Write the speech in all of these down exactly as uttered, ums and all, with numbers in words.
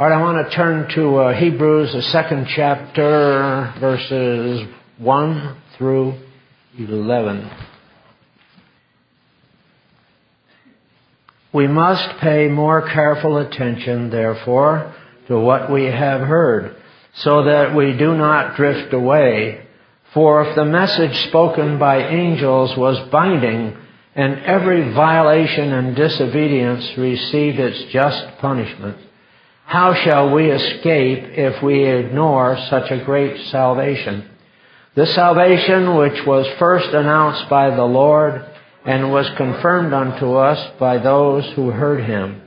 All right, I want to turn to uh, Hebrews, the second chapter, verses one through eleven. We must pay more careful attention, therefore, to what we have heard, so that we do not drift away. For if the message spoken by angels was binding, and every violation and disobedience received its just punishment, how shall we escape if we ignore such a great salvation? The salvation which was first announced by the Lord and was confirmed unto us by those who heard him.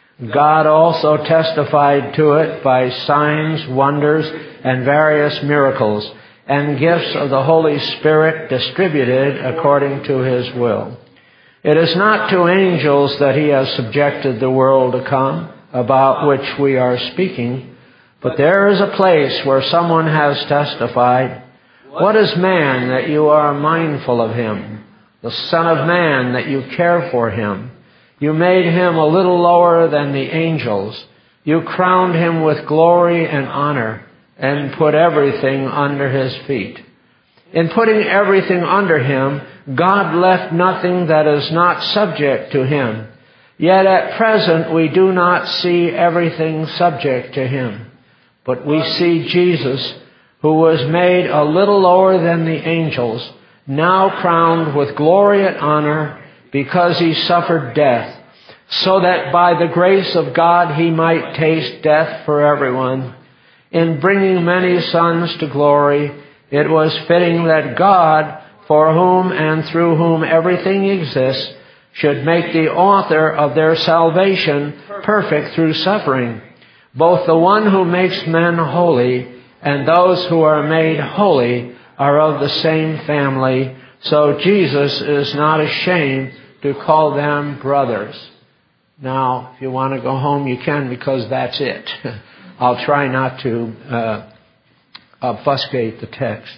God also testified to it by signs, wonders, and various miracles, and gifts of the Holy Spirit distributed according to his will. It is not to angels that he has subjected the world to come, about which we are speaking, but there is a place where someone has testified, "What is man that you are mindful of him? The Son of Man that you care for him? You made him a little lower than the angels. You crowned him with glory and honor, and put everything under his feet." In putting everything under him, God left nothing that is not subject to him. Yet at present we do not see everything subject to him. But we see Jesus, who was made a little lower than the angels, now crowned with glory and honor because he suffered death, so that by the grace of God he might taste death for everyone. In bringing many sons to glory, it was fitting that God, for whom and through whom everything exists, should make the author of their salvation perfect through suffering. Both the one who makes men holy and those who are made holy are of the same family, so Jesus is not ashamed to call them brothers. Now, if you want to go home, you can, because that's it. I'll try not to uh, obfuscate the text.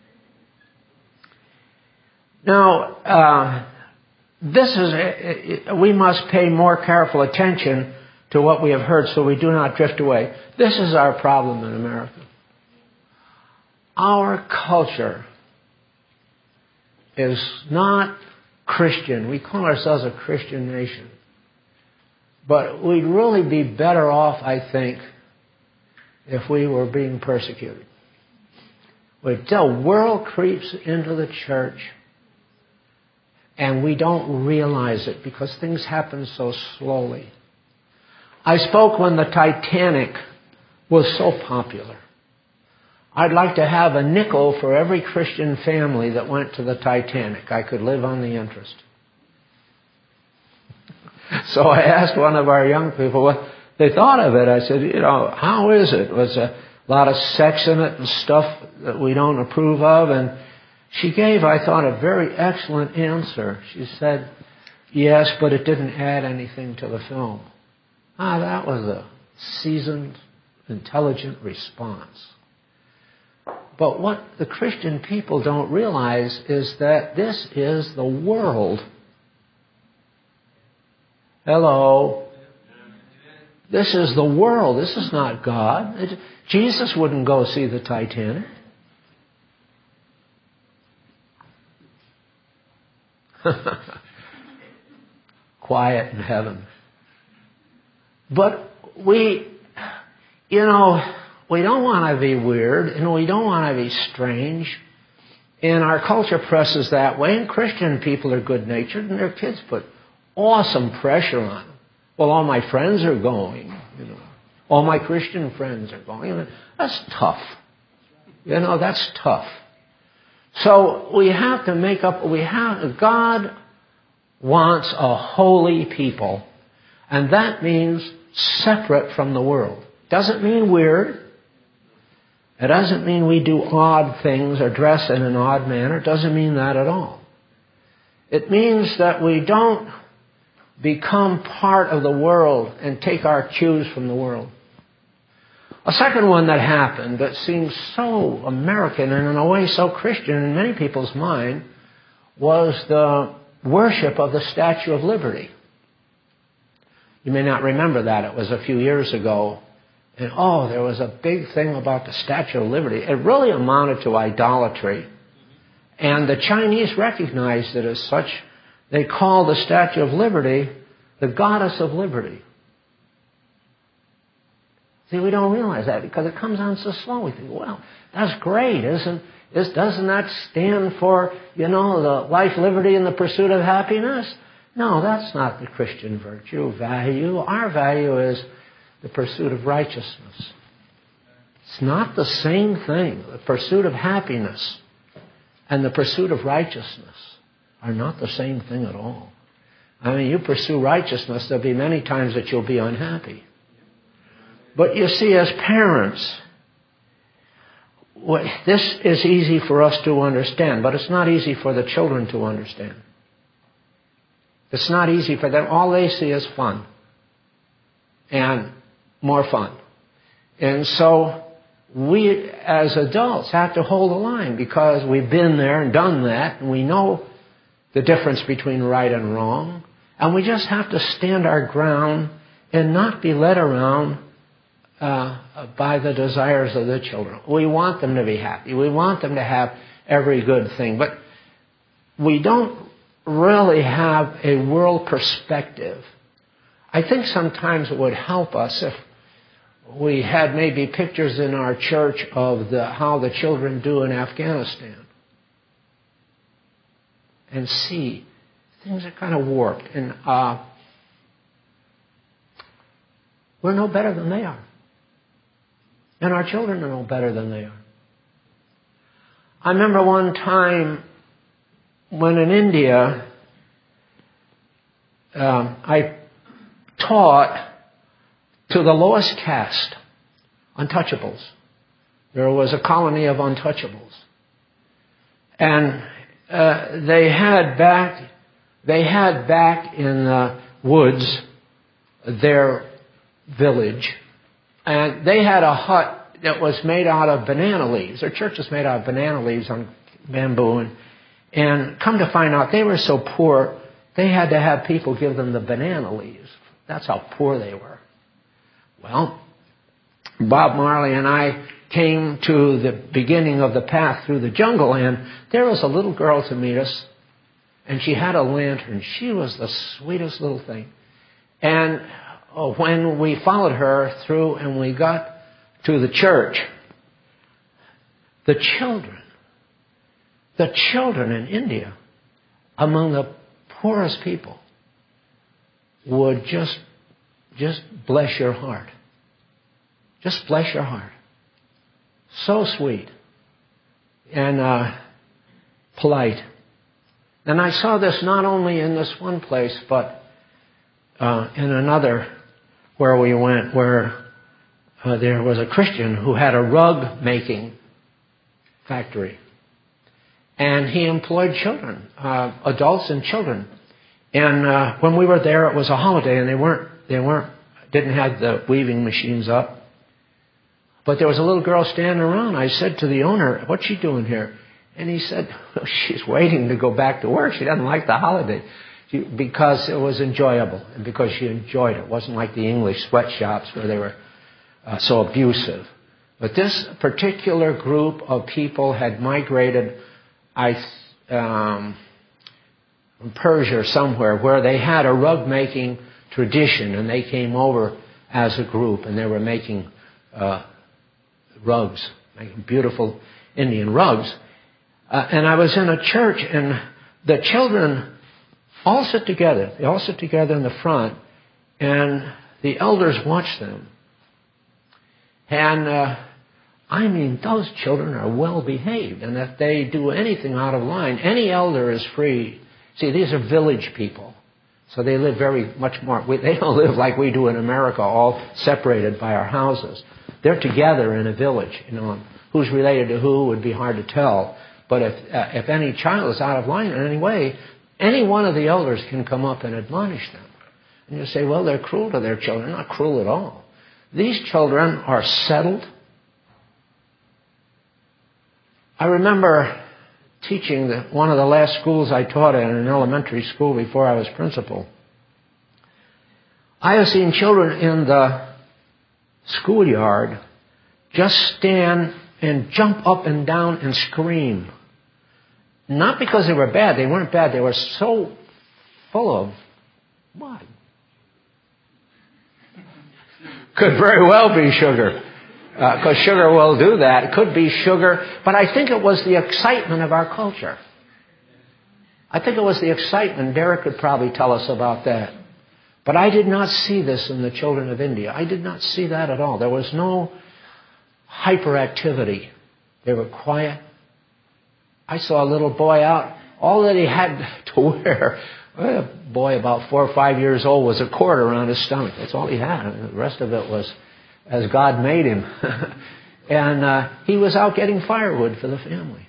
Now, uh, this is, we must pay more careful attention to what we have heard so we do not drift away. This is our problem in America. Our culture is not Christian. We call ourselves a Christian nation. But we'd really be better off, I think, if we were being persecuted. The world creeps into the church, and we don't realize it because things happen so slowly. I spoke when the Titanic was so popular. I'd like to have a nickel for every Christian family that went to the Titanic. I could live on the interest. So I asked one of our young people what they thought of it. I said, you know, how is it? Was a lot of sex in it and stuff that we don't approve of? And she gave, I thought, a very excellent answer. She said, yes, but it didn't add anything to the film. Ah, that was a seasoned, intelligent response. But what the Christian people don't realize is that this is the world. Hello. This is the world. This is not God. It, Jesus wouldn't go see the Titanic. Quiet in heaven. But we, you know, we don't want to be weird, and we don't want to be strange. And our culture presses that way, and Christian people are good-natured, and their kids put awesome pressure on them. Well, all my friends are going, you know. All my Christian friends are going. That's tough. You know, that's tough. So we have to make up, we have, God wants a holy people. And that means separate from the world. Doesn't mean weird. It doesn't mean we do odd things or dress in an odd manner. It doesn't mean that at all. It means that we don't become part of the world and take our cues from the world. A second one that happened that seems so American and in a way so Christian in many people's mind was the worship of the Statue of Liberty. You may not remember that. It was a few years ago And oh, there was a big thing about the Statue of Liberty. It really amounted to idolatry. And the Chinese recognized it as such. They call the Statue of Liberty the goddess of liberty. See, we don't realize that because it comes on so slow. We think, well, that's great, isn't it? Doesn't that stand for, you know, the life, liberty, and the pursuit of happiness? No, that's not the Christian virtue value. Our value is the pursuit of righteousness. It's not the same thing. The pursuit of happiness and the pursuit of righteousness are not the same thing at all. I mean, you pursue righteousness, there'll be many times that you'll be unhappy. But you see, as parents, this is easy for us to understand, but it's not easy for the children to understand. It's not easy for them. All they see is fun. And more fun. And so we, as adults, have to hold the line because we've been there and done that, and we know the difference between right and wrong. And we just have to stand our ground and not be led around uh, by the desires of the children. We want them to be happy. We want them to have every good thing. But we don't really have a world perspective. I think sometimes it would help us if we had maybe pictures in our church of the, how the children do in Afghanistan. And see, things are kind of warped. And uh, we're no better than they are. And our children are no better than they are. I remember one time when in India, um, I taught to the lowest caste, untouchables. There was a colony of untouchables. And uh, they had back, they had back in the woods their village. And they had a hut that was made out of banana leaves. Their church was made out of banana leaves on bamboo. And, and come to find out, they were so poor, they had to have people give them the banana leaves. That's how poor they were. Well, Bob Marley and I came to the beginning of the path through the jungle, and there was a little girl to meet us, and she had a lantern. She was the sweetest little thing. And oh, when we followed her through and we got to the church, the children, the children in India, among the poorest people, would just, just bless your heart. Just bless your heart. So sweet and uh, polite. And I saw this not only in this one place, but uh, in another where we went, where uh, there was a Christian who had a rug making factory. And he employed children, uh, adults and children. And uh, when we were there, it was a holiday, and they weren't, they weren't, didn't have the weaving machines up. But there was a little girl standing around. I said to the owner, "What's she doing here?" And he said, well, "She's waiting to go back to work. She doesn't like the holiday." She, because it was enjoyable and because she enjoyed it. It wasn't like the English sweatshops where they were uh, so abusive. But this particular group of people had migrated, I, um, from Persia or somewhere, where they had a rug-making tradition, and they came over as a group, and they were making uh, rugs, making beautiful Indian rugs. Uh, and I was in a church, and the children all sit together. They all sit together in the front, and the elders watch them. And uh, I mean, those children are well behaved, and if they do anything out of line, any elder is free. See, these are village people, so they live very much more. We, they don't live like we do in America, all separated by our houses. They're together in a village. You know, who's related to who would be hard to tell. But if uh, if any child is out of line in any way, any one of the elders can come up and admonish them. And you say, well, they're cruel to their children. Not cruel at all. These children are settled. I remember teaching the, one of the last schools I taught in, an elementary school before I was principal. I have seen children in the schoolyard just stand and jump up and down and scream. Not because they were bad. They weren't bad. They were so full of what? Could very well be sugar. Because uh, sugar will do that. It could be sugar. But I think it was the excitement of our culture. I think it was the excitement. Derek could probably tell us about that. But I did not see this in the children of India. I did not see that at all. There was no hyperactivity. They were quiet. I saw a little boy out. All that he had to wear, a boy about four or five years old, was a cord around his stomach. That's all he had. And the rest of it was as God made him. and uh, he was out getting firewood for the family.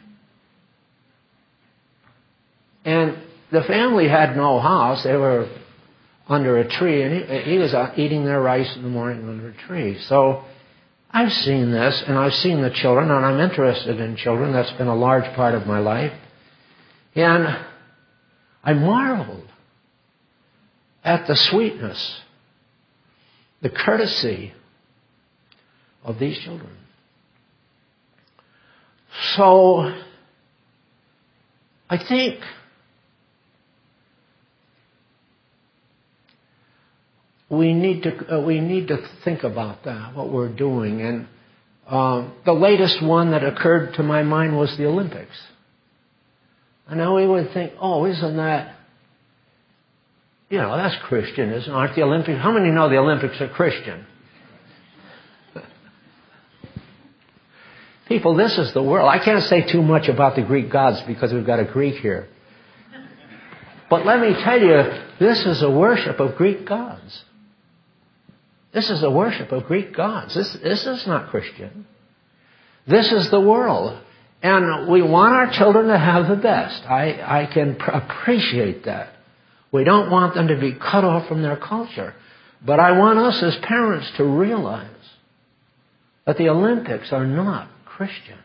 And the family had no house. They were under a tree, and he, he was out eating their rice in the morning under a tree. So I've seen this, and I've seen the children, and I'm interested in children. That's been a large part of my life. And I marveled at the sweetness, the courtesy of these children. So I think we need to uh, we need to think about that, what we're doing. And um, the latest one that occurred to my mind was the Olympics. I know we would think, oh, isn't that, you know, that's Christian, isn't it? Aren't the Olympics? How many know the Olympics are Christian? People, this is the world. I can't say too much about the Greek gods because we've got a Greek here. But let me tell you, this is a worship of Greek gods. This is a worship of Greek gods. This, this is not Christian. This is the world. And we want our children to have the best. I, I can pr- appreciate that. We don't want them to be cut off from their culture. But I want us as parents to realize that the Olympics are not Christian.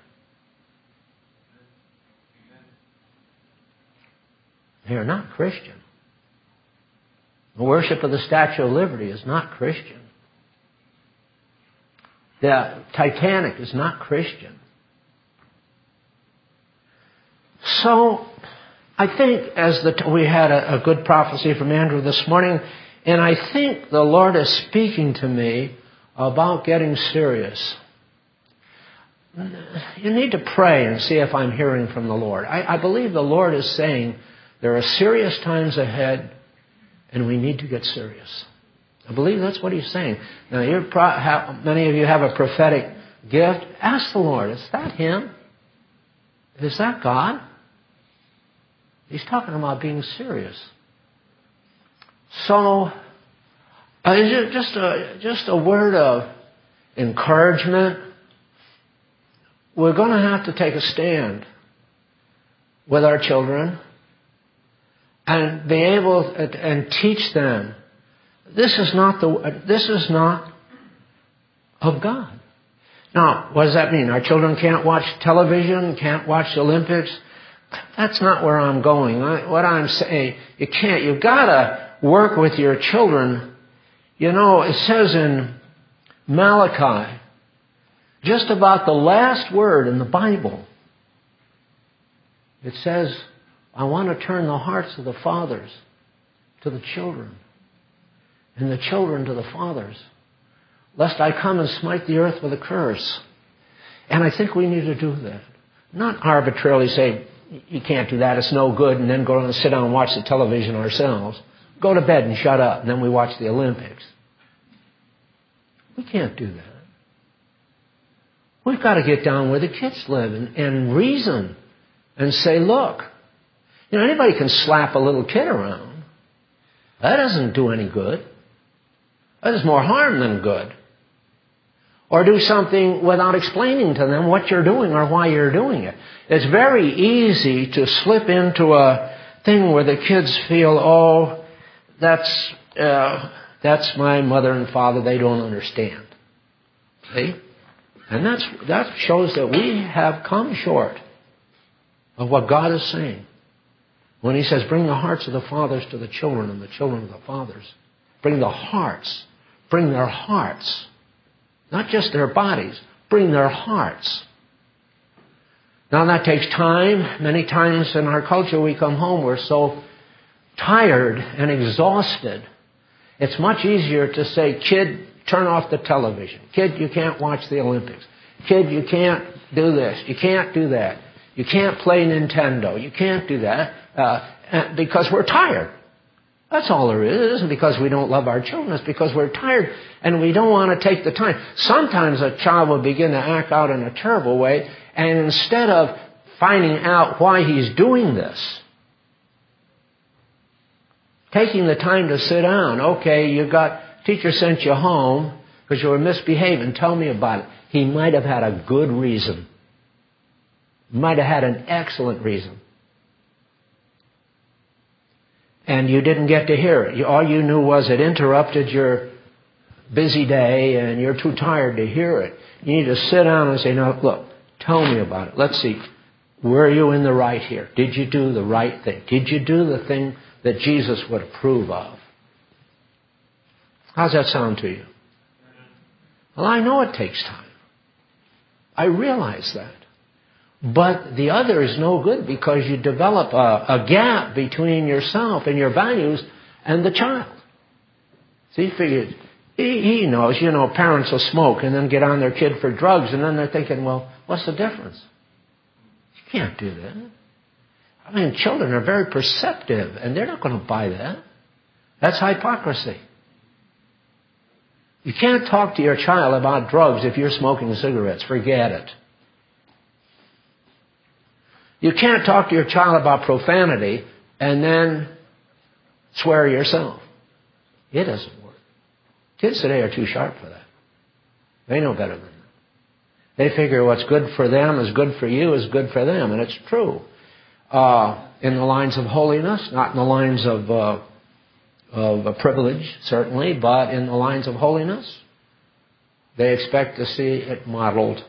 They are not Christian. The worship of the Statue of Liberty is not Christian. The Titanic is not Christian. So, I think as the, we had a, a good prophecy from Andrew this morning, and I think the Lord is speaking to me about getting serious. You need to pray and see if I'm hearing from the Lord. I, I believe the Lord is saying there are serious times ahead, and we need to get serious. I believe that's what He's saying. Now, you're pro- have, many of you have a prophetic gift. Ask the Lord, is that Him? Is that God? He's talking about being serious. So, uh, is it just a, just a word of encouragement? We're going to have to take a stand with our children and be able to, and teach them. This is not the. This is not of God. Now, what does that mean? Our children can't watch television, can't watch the Olympics. That's not where I'm going. I, what I'm saying, you can't. You've got to work with your children. You know, it says in Malachi, just about the last word in the Bible, it says, I want to turn the hearts of the fathers to the children, and the children to the fathers, lest I come and smite the earth with a curse. And I think we need to do that. Not arbitrarily say, you can't do that, it's no good, and then go and sit down and watch the television ourselves. Go to bed and shut up, and then we watch the Olympics. We can't do that. We've got to get down where the kids live and, and reason and say, look, you know, anybody can slap a little kid around. That doesn't do any good. That does more harm than good. Or do something without explaining to them what you're doing or why you're doing it. It's very easy to slip into a thing where the kids feel, oh, that's uh, that's my mother and father. They don't understand. See? And that's that shows that we have come short of what God is saying. When He says, bring the hearts of the fathers to the children and the children to the fathers. Bring the hearts. Bring their hearts Not just their bodies. Bring their hearts. Now that takes time. Many times in our culture we come home, we're so tired and exhausted. It's much easier to say, kid, turn off the television. Kid, you can't watch the Olympics. Kid, you can't do this. You can't do that. You can't play Nintendo. You can't do that uh, because we're tired. That's all there is. It isn't because we don't love our children. It's because we're tired and we don't want to take the time. Sometimes a child will begin to act out in a terrible way, and instead of finding out why he's doing this, taking the time to sit down, okay, you got, teacher sent you home because you were misbehaving. Tell me about it. He might have had a good reason. Might have had an excellent reason. And you didn't get to hear it. All you knew was it interrupted your busy day and you're too tired to hear it. You need to sit down and say, no, look, tell me about it. Let's see. Were you in the right here? Did you do the right thing? Did you do the thing that Jesus would approve of? How's that sound to you? Well, I know it takes time. I realize that. But the other is no good because you develop a, a gap between yourself and your values and the child. See, he figures, he, he knows, you know, parents will smoke and then get on their kid for drugs, and then they're thinking, well, what's the difference? You can't do that. I mean, children are very perceptive, and they're not going to buy that. That's hypocrisy. You can't talk to your child about drugs if you're smoking cigarettes. Forget it. You can't talk to your child about profanity and then swear yourself. It doesn't work. Kids today are too sharp for that. They know better than that. They figure what's good for them is good for you is good for them, and it's true. Uh, in the lines of holiness, not in the lines of, uh, of a privilege, certainly, but in the lines of holiness, they expect to see it modeled.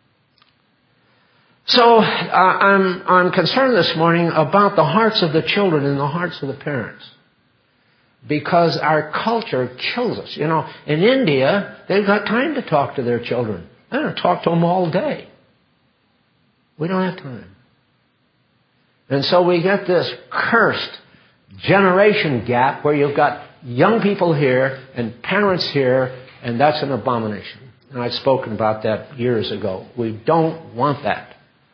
So uh, I'm, I'm concerned this morning about the hearts of the children and the hearts of the parents. Because our culture kills us. You know, in India, they've got time to talk to their children. They don't talk to them all day. We don't have time. And so we get this cursed generation gap where you've got young people here and parents here, and that's an abomination. And I've spoken about that years ago. We don't want that.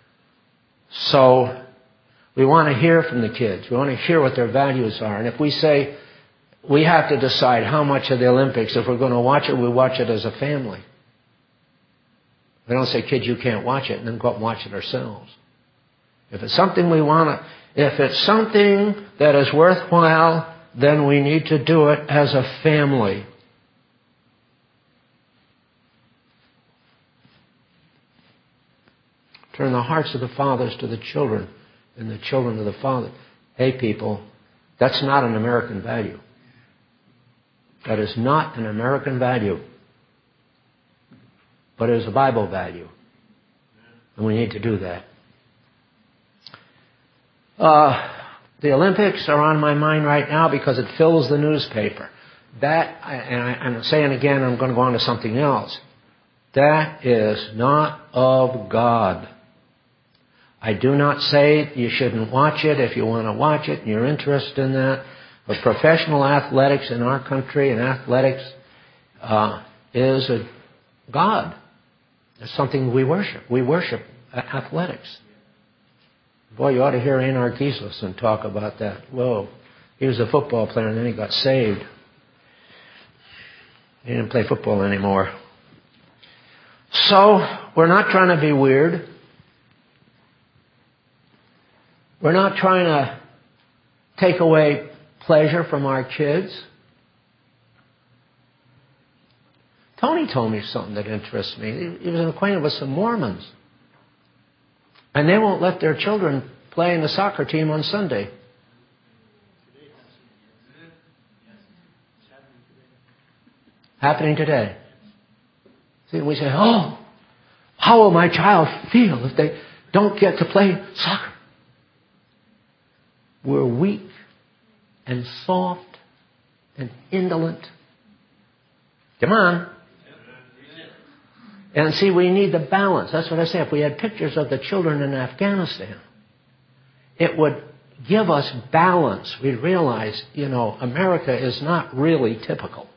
So we want to hear from the kids. We want to hear what their values are. And if we say we have to decide how much of the Olympics, if we're going to watch it, we watch it as a family. We don't say, kids, you can't watch it, and then go up and watch it ourselves. If it's something we want to, if it's something that is worthwhile, then we need to do it as a family. Turn the hearts of the fathers to the children and the children to the fathers. Hey, people, that's not an American value. That is not an American value. But it is a Bible value. And we need to do that. Uh, the Olympics are on my mind right now because it fills the newspaper. That, and I, I'm saying again, I'm going to go on to something else. That is not of God. I do not say you shouldn't watch it if you want to watch it and you're interested in that. But professional athletics in our country and athletics uh, is a God. It's something we worship. We worship athletics. Boy, you ought to hear Einar Gislason talk about that. Whoa. He was a football player and then he got saved. He didn't play football anymore. So, we're not trying to be weird. We're not trying to take away pleasure from our kids. Tony told me something that interests me. He was acquainted with some Mormons. And they won't let their children play in the soccer team on Sunday. Happening today. See, we say, oh, how will my child feel if they don't get to play soccer? We're weak and soft and indolent. Come on. And see, we need the balance. That's what I say. If we had pictures of the children in Afghanistan, it would give us balance. We'd realize, you know, America is not really typical.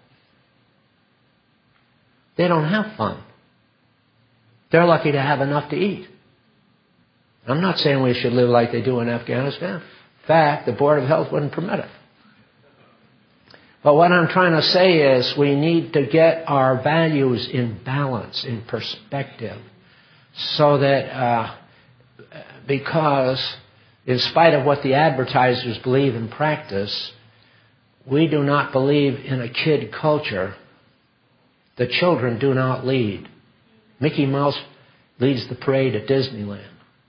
They don't have fun. They're lucky to have enough to eat. I'm not saying we should live like they do in Afghanistan. In fact, the Board of Health wouldn't permit it. But what I'm trying to say is we need to get our values in balance, in perspective, so that uh, because in spite of what the advertisers believe and practice, we do not believe in a kid culture. The children do not lead. Mickey Mouse leads the parade at Disneyland.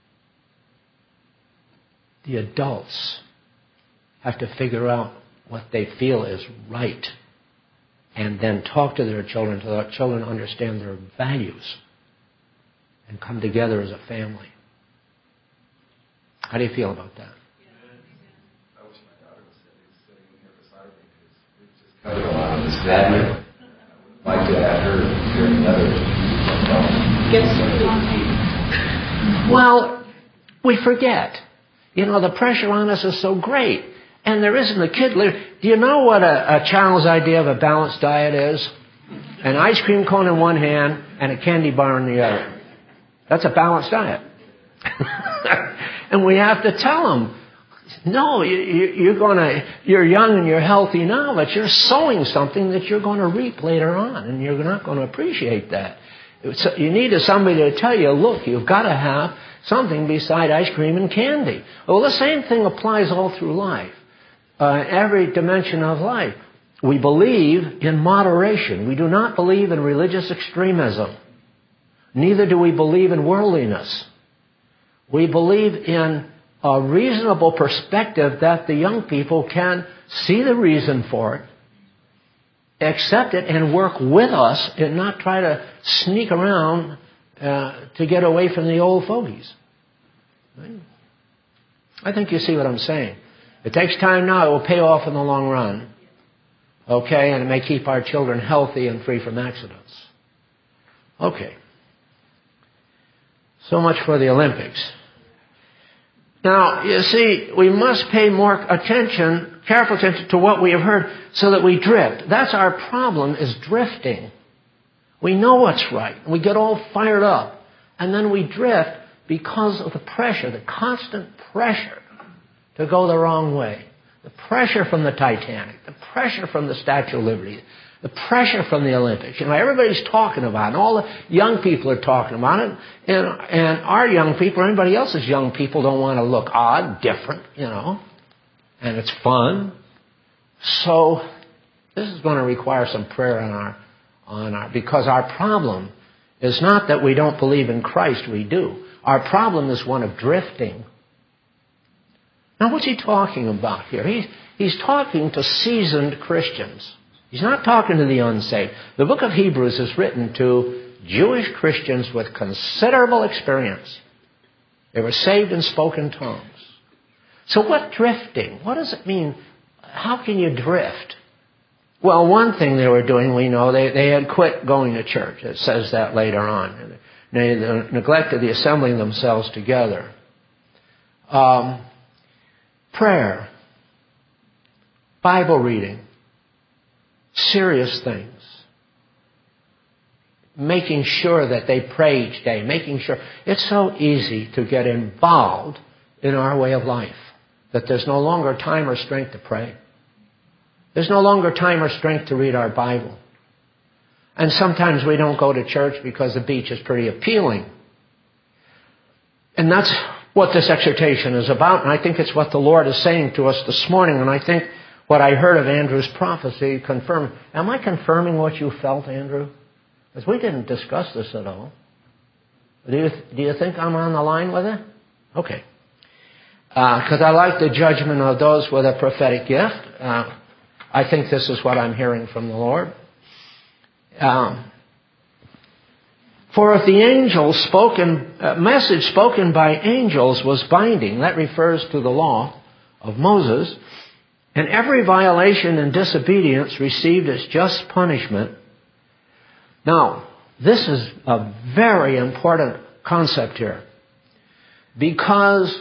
The adults have to figure out what they feel is right and then talk to their children so that children understand their values and come together as a family. How do you feel about that? I wish my daughter was sitting here beside me because we've just covered a lot of this value. I would like to have her hear another. Well, we forget. You know, the pressure on us is so great. And there isn't a kid. Do you know what a, a child's idea of a balanced diet is? An ice cream cone in one hand and a candy bar in the other. That's a balanced diet. And we have to tell them, no, you, you're going to, you're young and you're healthy now, but you're sowing something that you're going to reap later on, and you're not going to appreciate that. So you need somebody to tell you, look, you've got to have something beside ice cream and candy. Well, the same thing applies all through life. Uh, every dimension of life. We believe in moderation. We do not believe in religious extremism. Neither do we believe in worldliness. We believe in a reasonable perspective that the young people can see the reason for it, accept it, and work with us and not try to sneak around uh, to get away from the old fogies. I think you see what I'm saying. It takes time now. It will pay off in the long run. Okay? And it may keep our children healthy and free from accidents. Okay. So much for the Olympics. Now, you see, we must pay more attention, careful attention to what we have heard so that we drift. That's our problem, is drifting. We know what's right. We get all fired up. And then we drift because of the pressure, the constant pressure to go the wrong way. The pressure from the Titanic, the pressure from the Statue of Liberty, the pressure from the Olympics. You know, everybody's talking about it, and all the young people are talking about it, and, and our young people, or anybody else's young people, don't want to look odd, different, you know, and it's fun. So this is going to require some prayer on our, on our, because our problem is not that we don't believe in Christ, we do. Our problem is one of drifting. Now, what's he talking about here? He's, he's talking to seasoned Christians. He's not talking to the unsaved. The book of Hebrews is written to Jewish Christians with considerable experience. They were saved and spoke in tongues. So what drifting? What does it mean? How can you drift? Well, one thing they were doing, we know, they, they had quit going to church. It says that later on. They neglected the assembling themselves together. Um... Prayer, Bible reading, serious things, making sure that they pray each day, making sure. It's so easy to get involved in our way of life that there's no longer time or strength to pray. There's no longer time or strength to read our Bible. And sometimes we don't go to church because the beach is pretty appealing. And that's what this exhortation is about, and I think it's what the Lord is saying to us this morning, and I think what I heard of Andrew's prophecy confirmed. Am I confirming what you felt, Andrew? Because we didn't discuss this at all. Do you, do you think I'm on the line with it? Okay. Because uh, I like the judgment of those with a prophetic gift. Uh, I think this is what I'm hearing from the Lord. Um, For if the angel spoken, uh, message spoken by angels was binding, that refers to the law of Moses, and every violation and disobedience received its just punishment. Now, This is a very important concept here. Because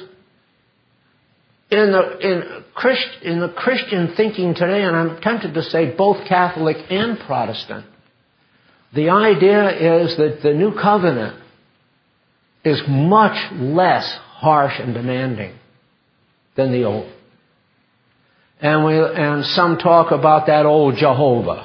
in the, in, Christ, in the Christian thinking today, and I'm tempted to say both Catholic and Protestant, the idea is that the new covenant is much less harsh and demanding than the old. And we and some talk about that old Jehovah.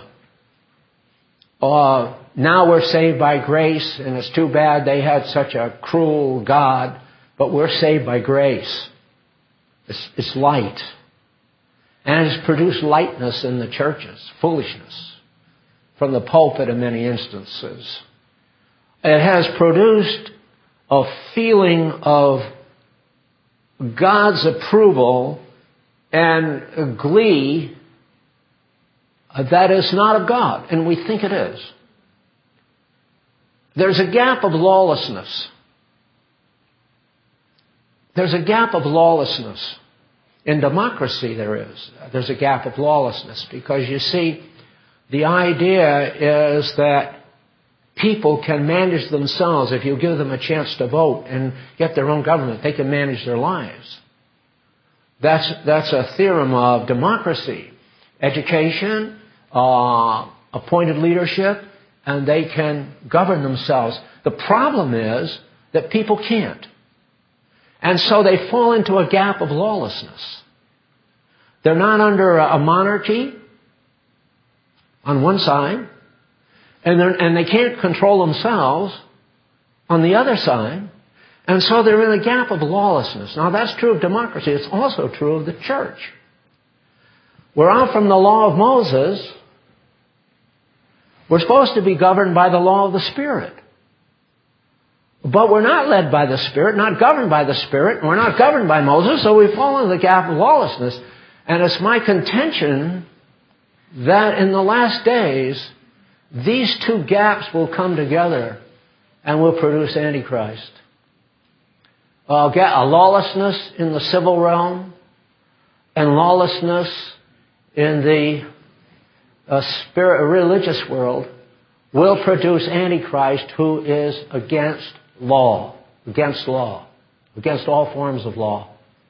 Uh, now we're saved by grace, and it's too bad they had such a cruel God, but we're saved by grace. It's, it's light. And it's produced lightness in the churches, foolishness, from the pulpit in many instances. It has produced a feeling of God's approval and glee that is not of God, and we think it is. There's a gap of lawlessness. There's a gap of lawlessness. In democracy there is. There's a gap of lawlessness because, you see, the idea is that people can manage themselves. If you give them a chance to vote and get their own government, they can manage their lives. That's, that's a theorem of democracy. Education, uh, appointed leadership, and they can govern themselves. The problem is that people can't. And so they fall into a gap of lawlessness. They're not under a monarchy on one side, and, and they can't control themselves on the other side, and so they're in a gap of lawlessness. Now that's true of democracy. It's also true of the church. We're out from the law of Moses. We're supposed to be governed by the law of the Spirit. But we're not led by the Spirit, not governed by the Spirit, and we're not governed by Moses, so we fall into the gap of lawlessness. And it's my contention that in the last days, these two gaps will come together and will produce Antichrist. Uh, a lawlessness in the civil realm and lawlessness in the uh, spirit, religious world will produce Antichrist, who is against law, against law, against all forms of law.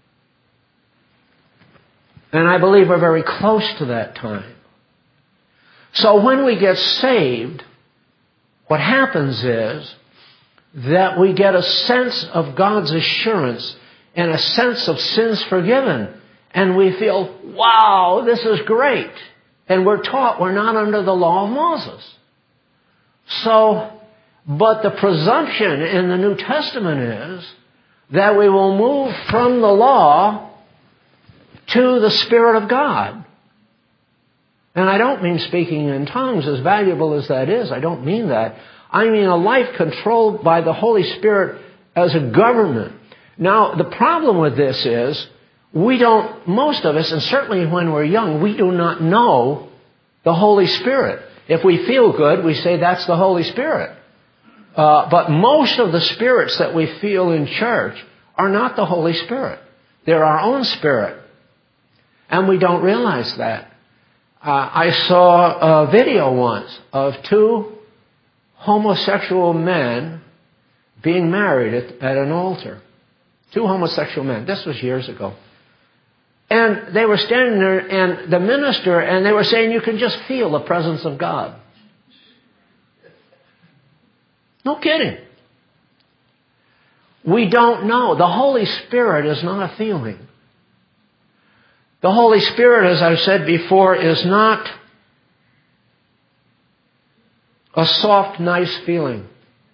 And I believe we're very close to that time. So when we get saved, what happens is that we get a sense of God's assurance and a sense of sins forgiven. And we feel, wow, this is great. And we're taught we're not under the law of Moses. So, but the presumption in the New Testament is that we will move from the law to the Spirit of God. And I don't mean speaking in tongues, as valuable as that is. I don't mean that. I mean a life controlled by the Holy Spirit as a government. Now, the problem with this is, we don't, most of us, and certainly when we're young, we do not know the Holy Spirit. If we feel good, we say that's the Holy Spirit. Uh, but most of the spirits that we feel in church are not the Holy Spirit. They're our own spirit. And we don't realize that. Uh, I saw a video once of two homosexual men being married at, at an altar. Two homosexual men. This was years ago. And they were standing there, and the minister, and they were saying, you can just feel the presence of God. No kidding. We don't know. The Holy Spirit is not a feeling. The Holy Spirit, as I've said before, is not a soft, nice feeling.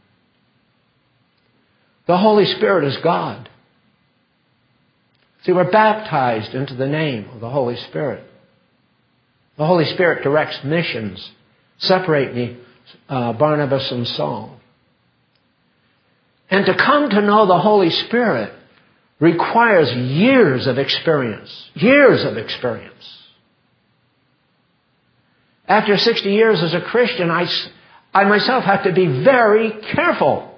The Holy Spirit is God. See, we're baptized into the name of the Holy Spirit. The Holy Spirit directs missions. Separate me, uh, Barnabas and Saul. And to come to know the Holy Spirit requires years of experience. Years of experience. After sixty years as a Christian, I, I myself have to be very careful.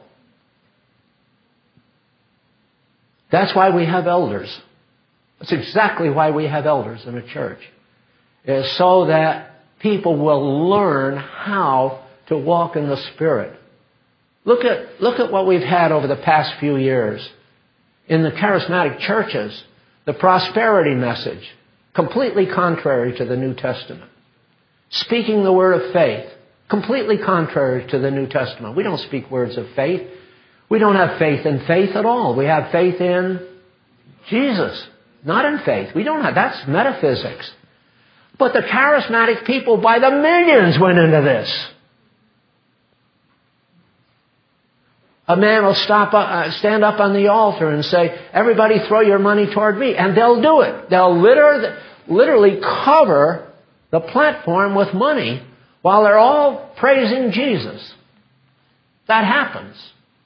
That's why we have elders. That's exactly why we have elders in a church. Is so that people will learn how to walk in the Spirit Look at, look at what we've had over the past few years in the charismatic churches. The prosperity message, completely contrary to the New Testament. Speaking the word of faith, completely contrary to the New Testament. We don't speak words of faith. We don't have faith in faith at all. We have faith in Jesus, not in faith. We don't have, that's metaphysics. But the charismatic people by the millions went into this. A man will stop, uh, stand up on the altar and say, everybody throw your money toward me. And they'll do it. They'll literally, literally cover the platform with money while they're all praising Jesus. That happens.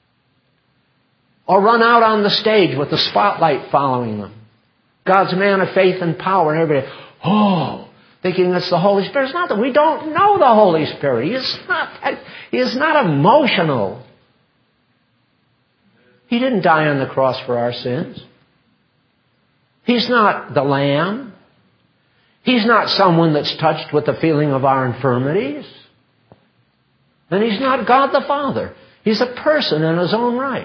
Or run out on the stage with the spotlight following them. God's man of faith and power, and everybody, oh, thinking it's the Holy Spirit. It's not that we don't know the Holy Spirit. He is not, he is not emotional. He didn't die on the cross for our sins. He's not the Lamb. He's not someone that's touched with the feeling of our infirmities. And He's not God the Father. He's a person in His own right.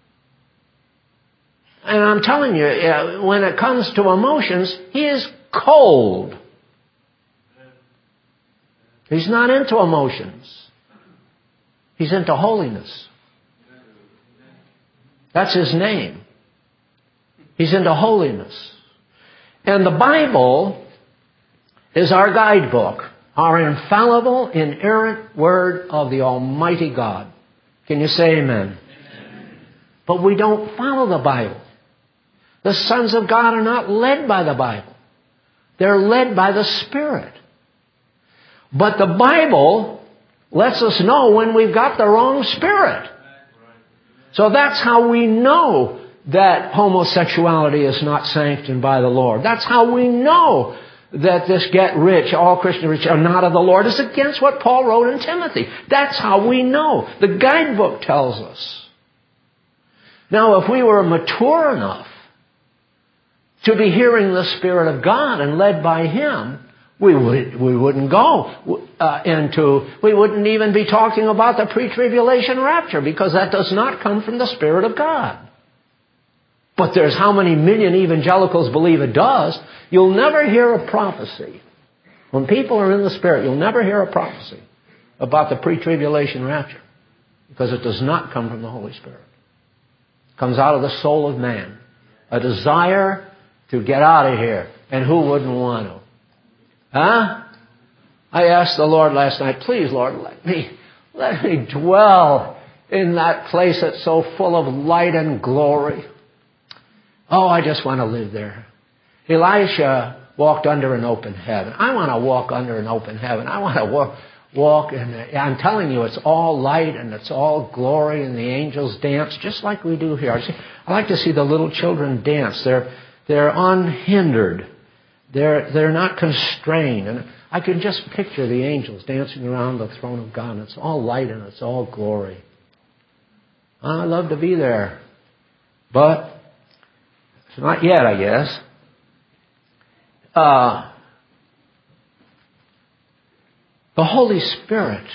And I'm telling you, when it comes to emotions, He is cold. He's not into emotions. He's into holiness. That's His name. He's into holiness. And the Bible is our guidebook, our infallible, inerrant Word of the Almighty God. Can you say amen? Amen. But we don't follow the Bible. The sons of God are not led by the Bible. They're led by the Spirit. But the Bible lets us know when we've got the wrong spirit. So that's how we know that homosexuality is not sanctioned by the Lord. That's how we know that this get rich, all Christian rich are not of the Lord. It's against what Paul wrote in Timothy. That's how we know. The guidebook tells us. Now, if we were mature enough to be hearing the Spirit of God and led by Him, we would, we wouldn't go uh, into, we wouldn't even be talking about the pre-tribulation rapture, because that does not come from the Spirit of God. But there's how many million evangelicals believe it does. You'll never hear a prophecy. When people are in the Spirit, you'll never hear a prophecy about the pre-tribulation rapture, because it does not come from the Holy Spirit. It comes out of the soul of man. A desire to get out of here. And who wouldn't want to? Huh? I asked the Lord last night, please, Lord, let me, let me dwell in that place that's so full of light and glory. Oh, I just want to live there. Elisha walked under an open heaven. I want to walk under an open heaven. I want to walk, walk in the, I'm telling you, it's all light and it's all glory, and the angels dance just like we do here. I, see, I like to see the little children dance. They're, they're unhindered. They're, they're not constrained. And I can just picture the angels dancing around the throne of God. And it's all light and it's all glory. I love to be there. But it's not yet, I guess. Uh, the Holy Spirit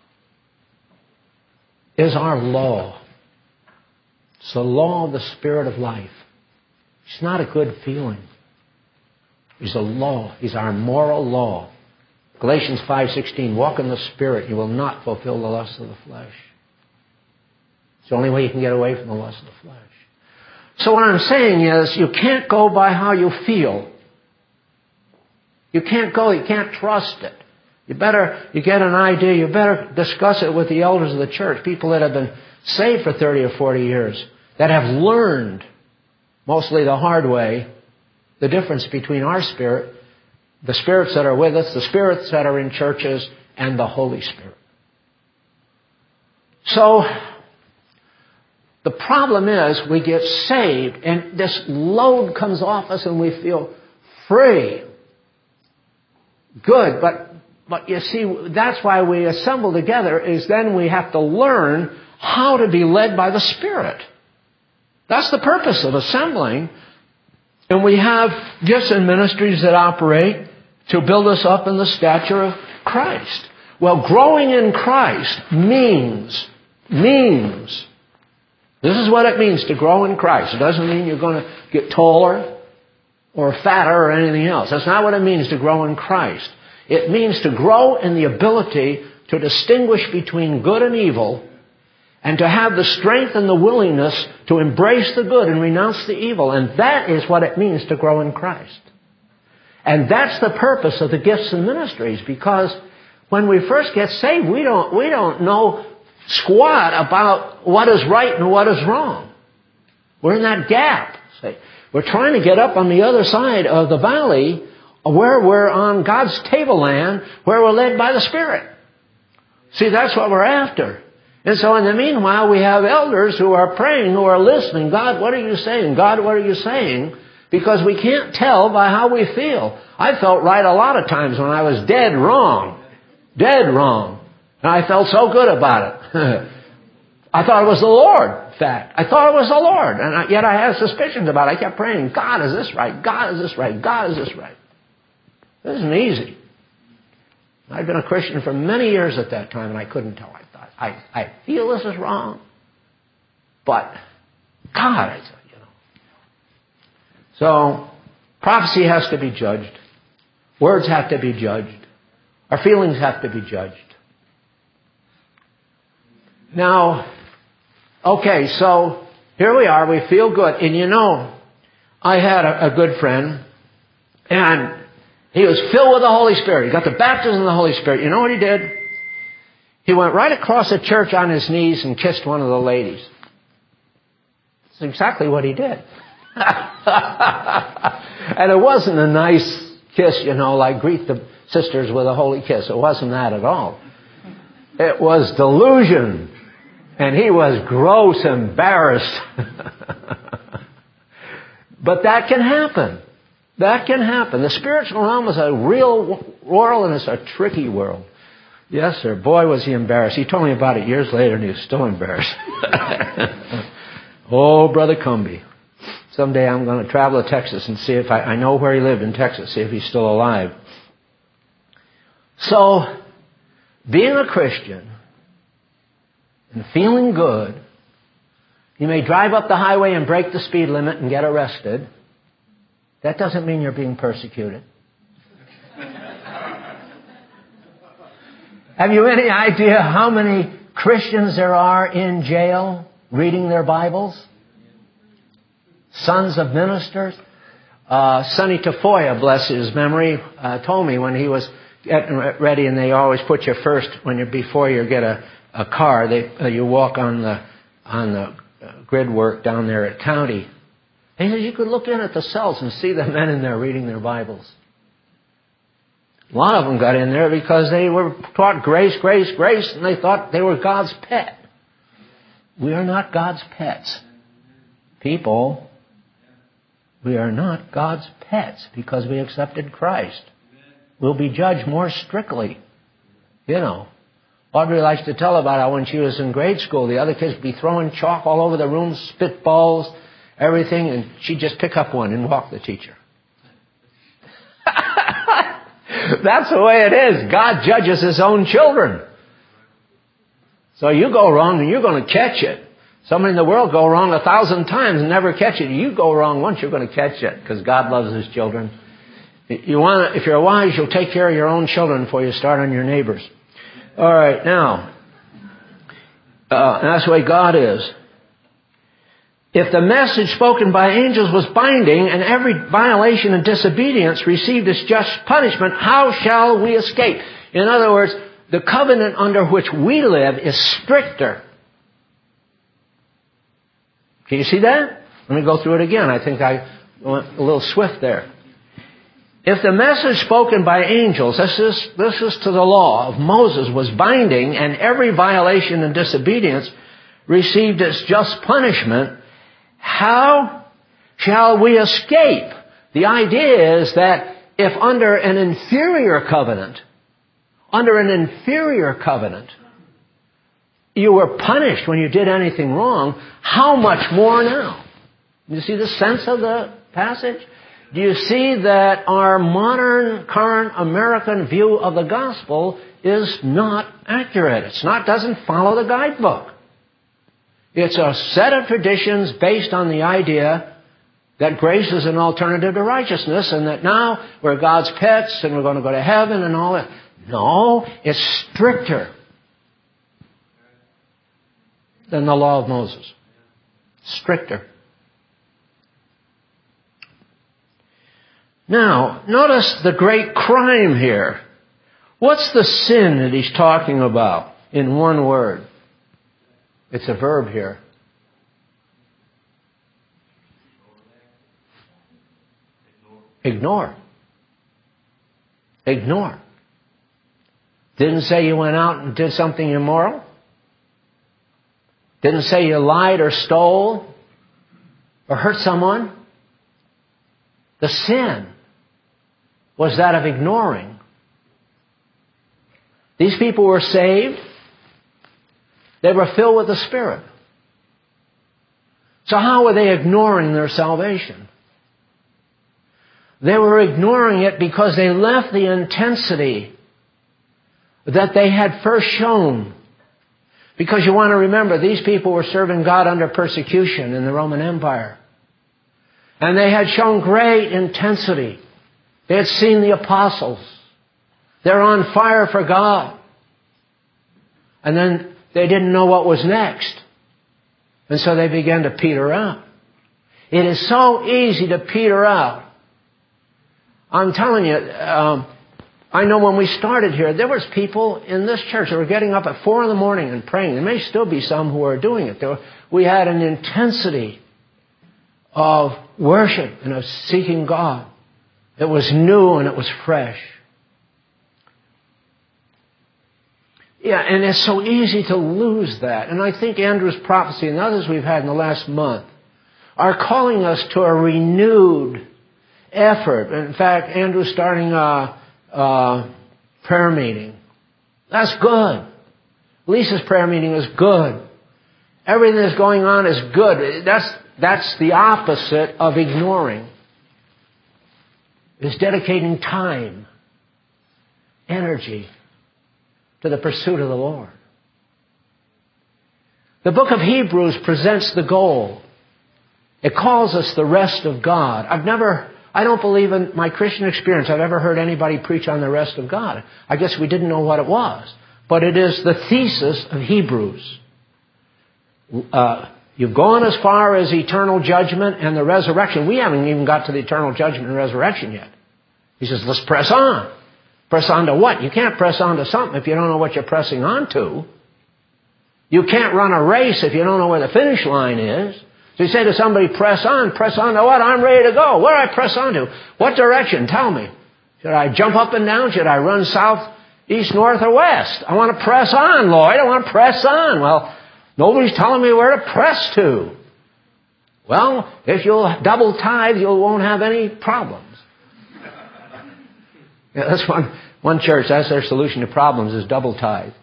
is our law. It's the law of the Spirit of life. It's not a good feeling. He's a law. He's our moral law. Galatians five sixteen, walk in the Spirit. You will not fulfill the lust of the flesh. It's the only way you can get away from the lust of the flesh. So what I'm saying is, you can't go by how you feel. You can't go, you can't trust it. You better, you get an idea, you better discuss it with the elders of the church, people that have been saved for thirty or forty years, that have learned, mostly the hard way, the difference between our spirit, the spirits that are with us, the spirits that are in churches, and the Holy Spirit. So, the problem is we get saved and this load comes off us and we feel free. Good, but, but you see, that's why we assemble together, is then we have to learn how to be led by the Spirit. That's the purpose of assembling. And we have gifts and ministries that operate to build us up in the stature of Christ. Well, growing in Christ means means. This is what it means to grow in Christ. It doesn't mean you're going to get taller or fatter or anything else. That's not what it means to grow in Christ. It means to grow in the ability to distinguish between good and evil, and to have the strength and the willingness to embrace the good and renounce the evil. And that is what it means to grow in Christ. And that's the purpose of the gifts and ministries, because when we first get saved, we don't, we don't know squat about what is right and what is wrong. We're in that gap. See? We're trying to get up on the other side of the valley where we're on God's tableland, where we're led by the Spirit. See, that's what we're after. And so in the meanwhile, we have elders who are praying, who are listening. God, what are you saying? God, what are you saying? Because we can't tell by how we feel. I felt right a lot of times when I was dead wrong. Dead wrong. And I felt so good about it. I thought it was the Lord, in fact. I thought it was the Lord. And I, yet I had suspicions about it. I kept praying, God, is this right? God, is this right? God, is this right? It isn't easy. I'd been a Christian for many years at that time, and I couldn't tell. I thought, I, I feel this is wrong. But God, I said, you know. So, prophecy has to be judged. Words have to be judged. Our feelings have to be judged. Now, okay, so here we are. We feel good. And you know, I had a, a good friend, and he was filled with the Holy Spirit. He got the baptism of the Holy Spirit. You know what he did? He went right across the church on his knees and kissed one of the ladies. That's exactly what he did. And it wasn't a nice kiss, you know, like greet the sisters with a holy kiss. It wasn't that at all. It was delusion. And he was gross embarrassed. But that can happen. That can happen. The spiritual realm is a real world, and it's a tricky world. Yes, sir. Boy, was he embarrassed. He told me about it years later, and he was still embarrassed. Oh, Brother Cumby. Someday I'm going to travel to Texas and see if I, I know where he lived in Texas, see if he's still alive. So, being a Christian and feeling good, you may drive up the highway and break the speed limit and get arrested. That doesn't mean you're being persecuted. Have you any idea how many Christians there are in jail reading their Bibles? Sons of ministers. Uh, Sonny Tafoya, bless his memory, uh, told me when he was getting ready, and they always put you first when you before you get a, a car. They uh, you walk on the on the grid work down there at County. And he says you could look in at the cells and see the men in there reading their Bibles. A lot of them got in there because they were taught grace, grace, grace, and they thought they were God's pet. We are not God's pets. People, we are not God's pets because we accepted Christ. We'll be judged more strictly. You know, Audrey likes to tell about how when she was in grade school, the other kids would be throwing chalk all over the room, spitballs, everything, and she'd just pick up one and walk the teacher. That's the way it is. God judges His own children. So you go wrong and you're going to catch it. Somebody in the world go wrong a thousand times and never catch it. You go wrong once, you're going to catch it because God loves His children. You want, if you're wise, you'll take care of your own children before you start on your neighbors. All right, now, uh, and that's the way God is. If the message spoken by angels was binding and every violation and disobedience received its just punishment, how shall we escape? In other words, the covenant under which we live is stricter. Can you see that? Let me go through it again. I think I went a little swift there. If the message spoken by angels, this is, this is to the law of Moses, was binding and every violation and disobedience received its just punishment, how shall we escape? The idea is that if under an inferior covenant, under an inferior covenant, you were punished when you did anything wrong, how much more now? You see the sense of the passage? Do you see that our modern, current American view of the gospel is not accurate? It's not, doesn't follow the guidebook. It's a set of traditions based on the idea that grace is an alternative to righteousness and that now we're God's pets and we're going to go to heaven and all that. No, it's stricter than the law of Moses. Stricter. Now, notice the great crime here. What's the sin that he's talking about in one word? It's a verb here. Ignore. Ignore. Didn't say you went out and did something immoral. Didn't say you lied or stole or hurt someone. The sin was that of ignoring. These people were saved. They were filled with the Spirit. So how were they ignoring their salvation? They were ignoring it because they left the intensity that they had first shown. Because you want to remember, these people were serving God under persecution in the Roman Empire. And they had shown great intensity. They had seen the apostles. They're on fire for God. And then they didn't know what was next. And so they began to peter out. It is so easy to peter out. I'm telling you, um, I know when we started here, there was people in this church that were getting up at four in the morning and praying. There may still be some who are doing it. There were, we had an intensity of worship and of seeking God. It was new and it was fresh. Yeah, and it's so easy to lose that. And I think Andrew's prophecy and others we've had in the last month are calling us to a renewed effort. In fact, Andrew's starting a, a prayer meeting. That's good. Lisa's prayer meeting is good. Everything that's going on is good. That's, that's the opposite of ignoring. It's dedicating time, energy to the pursuit of the Lord. The book of Hebrews presents the goal. It calls us the rest of God. I've never, I don't believe in my Christian experience I've ever heard anybody preach on the rest of God. I guess we didn't know what it was. But it is the thesis of Hebrews. Uh, you've gone as far as eternal judgment and the resurrection. We haven't even got to the eternal judgment and resurrection yet. He says, let's press on. Press on to what? You can't press on to something if you don't know what you're pressing on to. You can't run a race if you don't know where the finish line is. So you say to somebody, press on. Press on to what? I'm ready to go. Where do I press on to? What direction? Tell me. Should I jump up and down? Should I run south, east, north, or west? I want to press on, Lloyd. I want to press on. Well, nobody's telling me where to press to. Well, if you'll double tithe, you won't have any problems. Yeah, that's one, one church, that's their solution to problems is double tithe.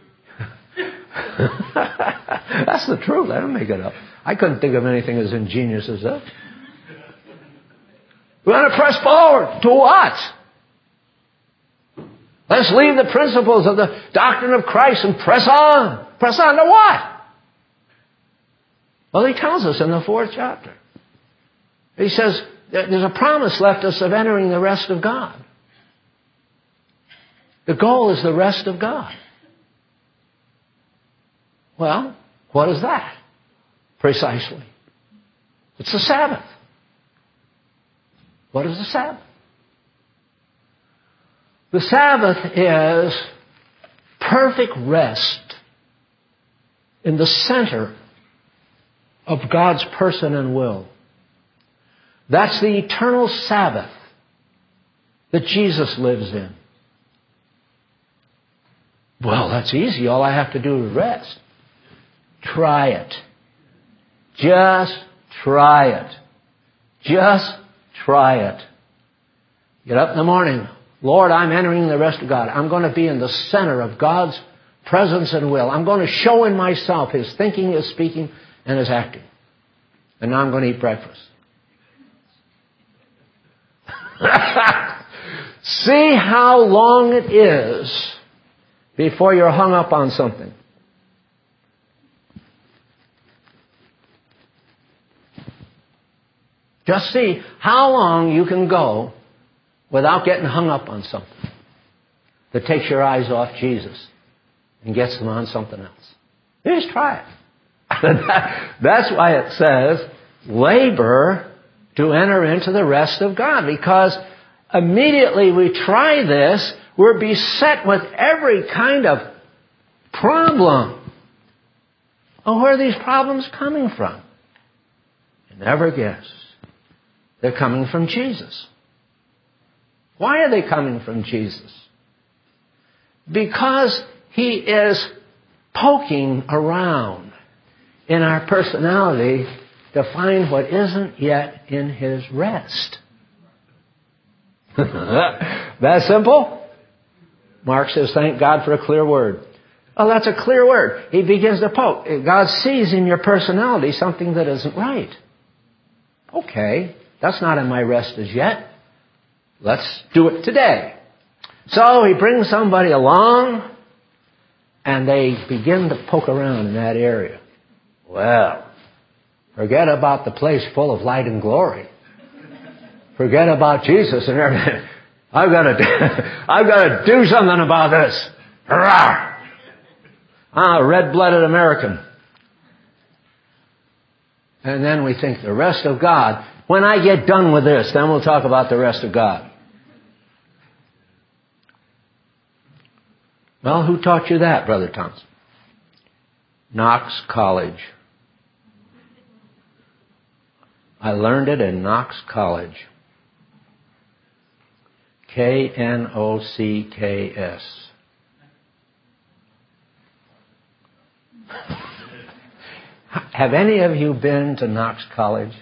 That's the truth. I don't make it up. I couldn't think of anything as ingenious as that. We want to press forward. To what? Let's leave the principles of the doctrine of Christ and press on. Press on to what? Well, he tells us in the fourth chapter. He says there's a promise left us of entering the rest of God. The goal is the rest of God. Well, what is that? Precisely. It's the Sabbath. What is the Sabbath? The Sabbath is perfect rest in the center of God's person and will. That's the eternal Sabbath that Jesus lives in. Well, that's easy. All I have to do is rest. Try it. Just try it. Just try it. Get up in the morning. Lord, I'm entering the rest of God. I'm going to be in the center of God's presence and will. I'm going to show in myself His thinking, His speaking, and His acting. And now I'm going to eat breakfast. See how long it is before you're hung up on something. Just see how long you can go without getting hung up on something that takes your eyes off Jesus and gets them on something else. You just try it. That's why it says, labor to enter into the rest of God. Because immediately we try this, we're beset with every kind of problem. Oh, where are these problems coming from? You never guess. They're coming from Jesus. Why are they coming from Jesus? Because He is poking around in our personality to find what isn't yet in His rest. That simple? Mark says, thank God for a clear word. Oh, that's a clear word. He begins to poke. God sees in your personality something that isn't right. Okay, that's not in my rest as yet. Let's do it today. So He brings somebody along, and they begin to poke around in that area. Well, forget about the place full of light and glory. Forget about Jesus and everything. I've got to, I've got to do something about this. Hurrah! I'm a red-blooded American. And then we think the rest of God. When I get done with this, then we'll talk about the rest of God. Well, who taught you that, Brother Thompson? Knox College. I learned it in Knox College. K N O C K S. Have any of you been to Knox College?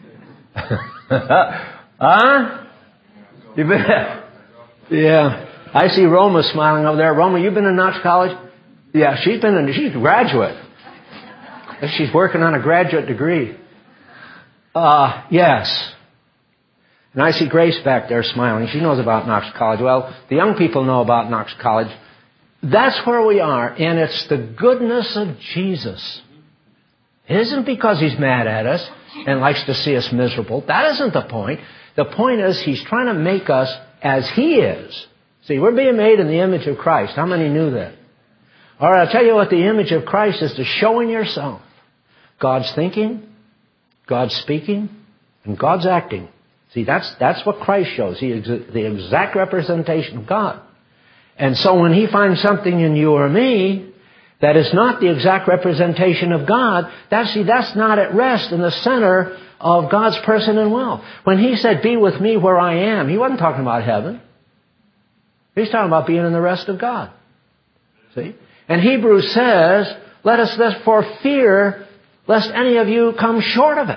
Huh? You've been? Yeah. I see Roma smiling over there. Roma, you've been to Knox College? Yeah, she's been in, she's a graduate. She's working on a graduate degree. Uh, yes. And I see Grace back there smiling. She knows about Knox College. Well, the young people know about Knox College. That's where we are, and it's the goodness of Jesus. It isn't because He's mad at us and likes to see us miserable. That isn't the point. The point is He's trying to make us as He is. See, we're being made in the image of Christ. How many knew that? All right, I'll tell you what the image of Christ is, to show in yourself God's thinking, God's speaking, and God's acting. See, that's that's what Christ shows. He is the exact representation of God. And so when He finds something in you or me that is not the exact representation of God, that's, see, that's not at rest in the center of God's person and will. When He said, be with me where I am, He wasn't talking about heaven. He's talking about being in the rest of God. See? And Hebrews says, let us therefore fear lest any of you come short of it.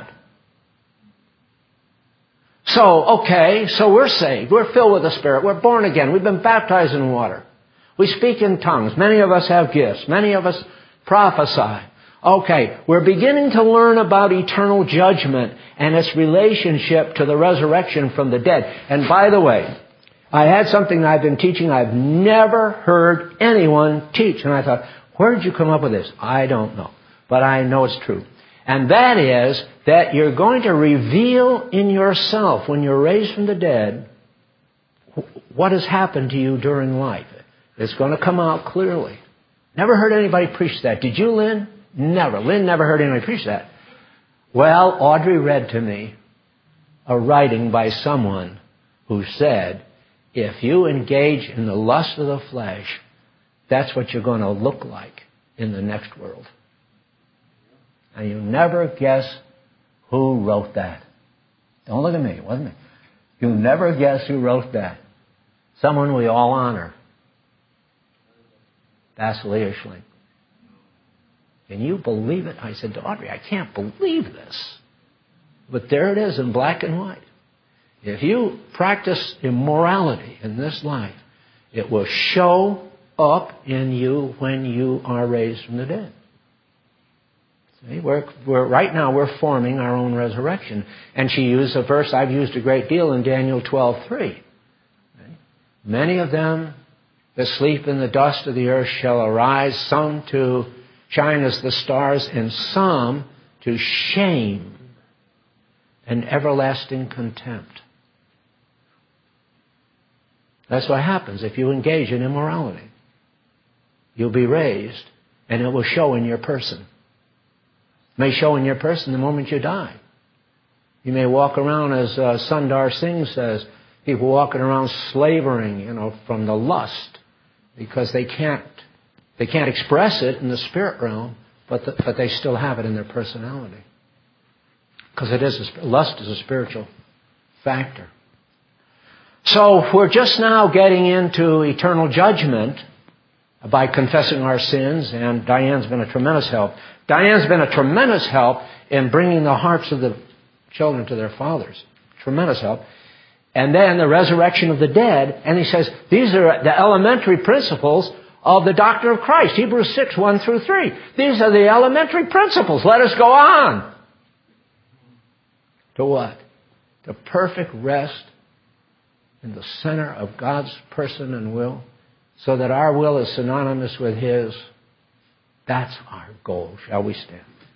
So, okay, so we're saved. We're filled with the Spirit. We're born again. We've been baptized in water. We speak in tongues. Many of us have gifts. Many of us prophesy. Okay, we're beginning to learn about eternal judgment and its relationship to the resurrection from the dead. And by the way, I had something I've been teaching I've never heard anyone teach. And I thought, where did you come up with this? I don't know. But I know it's true. And that is that you're going to reveal in yourself, when you're raised from the dead, what has happened to you during life. It's going to come out clearly. Never heard anybody preach that. Did you, Lynn? Never. Lynn never heard anybody preach that. Well, Audrey read to me a writing by someone who said, if you engage in the lust of the flesh, that's what you're going to look like in the next world. And you never guess who wrote that. Don't look at me, it wasn't me. You never guess who wrote that. Someone we all honor. That's Leah Schling. Can you believe it? I said to Audrey, I can't believe this. But there it is in black and white. If you practice immorality in this life, it will show up in you when you are raised from the dead. See, we're, we're, right now we're forming our own resurrection. And she used a verse I've used a great deal in Daniel twelve three. Many of them that sleep in the dust of the earth shall arise, some to shine as the stars, and some to shame and everlasting contempt. That's what happens if you engage in immorality. You'll be raised, and it will show in your person. It may show in your person the moment you die. You may walk around, as uh, Sundar Singh says, people walking around slavering, you know, from the lust, because they can't they can't express it in the spirit realm, but the, but they still have it in their personality, because it is a, lust is a spiritual factor. So we're just now getting into eternal judgment by confessing our sins, and Diane's been a tremendous help. Diane's been a tremendous help in bringing the hearts of the children to their fathers. Tremendous help. And then the resurrection of the dead, and he says, these are the elementary principles of the doctrine of Christ. Hebrews six, one through three. These are the elementary principles. Let us go on. To what? To perfect rest in the center of God's person and will, so that our will is synonymous with His. That's our goal. Shall we stand?